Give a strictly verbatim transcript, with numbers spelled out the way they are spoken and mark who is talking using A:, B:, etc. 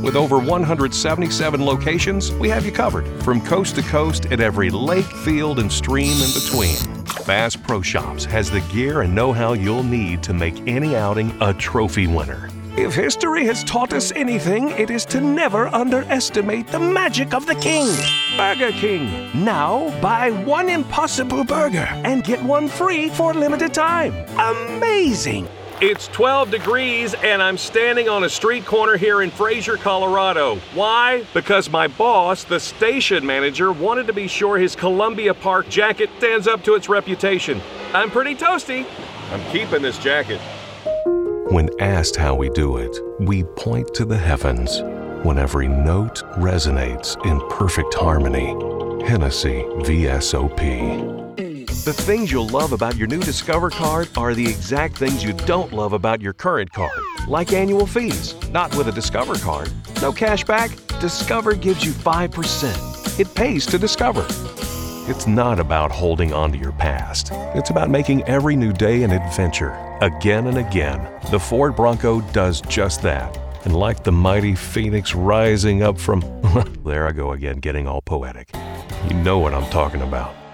A: With over one hundred seventy-seven locations, we have you covered from coast to coast at every lake, field, and stream in between. Bass Pro Shops has the gear and know-how you'll need to make any outing a trophy winner. If history has taught us anything, it is to never underestimate the magic of the King. Burger King. Now, buy one Impossible Burger and get one free for a limited time. Amazing! It's twelve degrees and I'm standing on a street corner here in Fraser, Colorado. Why? Because my boss, the station manager, wanted to be sure his Columbia Park jacket stands up to its reputation. I'm pretty toasty. I'm keeping this jacket. When asked how we do it, we point to the heavens. When every note resonates in perfect harmony. Hennessy V S O P. The things you'll love about your new Discover card are the exact things you don't love about your current card. Like annual fees. Not with a Discover card. No cash back. Discover gives you five percent. It pays to Discover. It's not about holding on to your past. It's about making every new day an adventure. Again and again, the Ford Bronco does just that. And like the mighty phoenix rising up from... there I go again, getting all poetic. You know what I'm talking about.